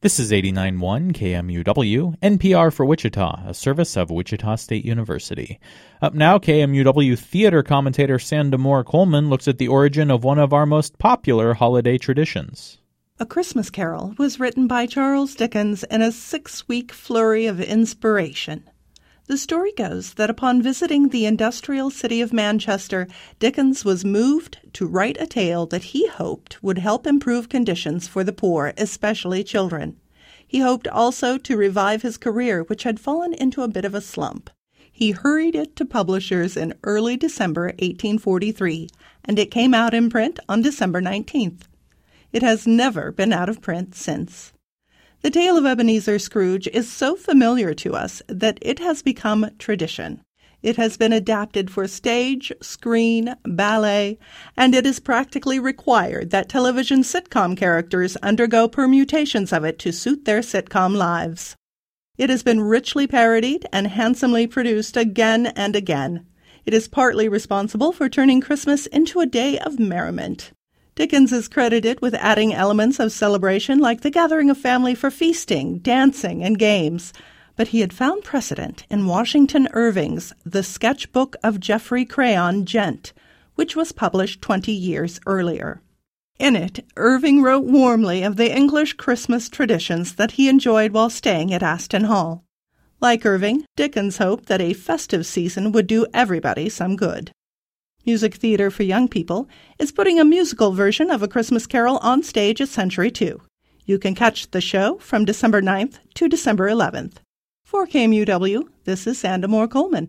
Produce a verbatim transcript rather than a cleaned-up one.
This is eighty-nine point one K M U W, N P R for Wichita, a service of Wichita State University. Up now, K M U W theater commentator Sandra Moore Coleman looks at the origin of one of our most popular holiday traditions. A Christmas Carol was written by Charles Dickens in a six-week flurry of inspiration. The story goes that upon visiting the industrial city of Manchester, Dickens was moved to write a tale that he hoped would help improve conditions for the poor, especially children. He hoped also to revive his career, which had fallen into a bit of a slump. He hurried it to publishers in early December eighteen forty-three, and it came out in print on December nineteenth. It has never been out of print since. The tale of Ebenezer Scrooge is so familiar to us that it has become tradition. It has been adapted for stage, screen, ballet, and it is practically required that television sitcom characters undergo permutations of it to suit their sitcom lives. It has been richly parodied and handsomely produced again and again. It is partly responsible for turning Christmas into a day of merriment. Dickens is credited with adding elements of celebration like the gathering of family for feasting, dancing, and games, but he had found precedent in Washington Irving's The Sketchbook of Geoffrey Crayon Gent, which was published twenty years earlier. In it, Irving wrote warmly of the English Christmas traditions that he enjoyed while staying at Aston Hall. Like Irving, Dickens hoped that a festive season would do everybody some good. Music Theater for Young People is putting a musical version of A Christmas Carol on stage at Century two. You can catch the show from December ninth to December eleventh. For K M U W, this is Sandra Moore Coleman.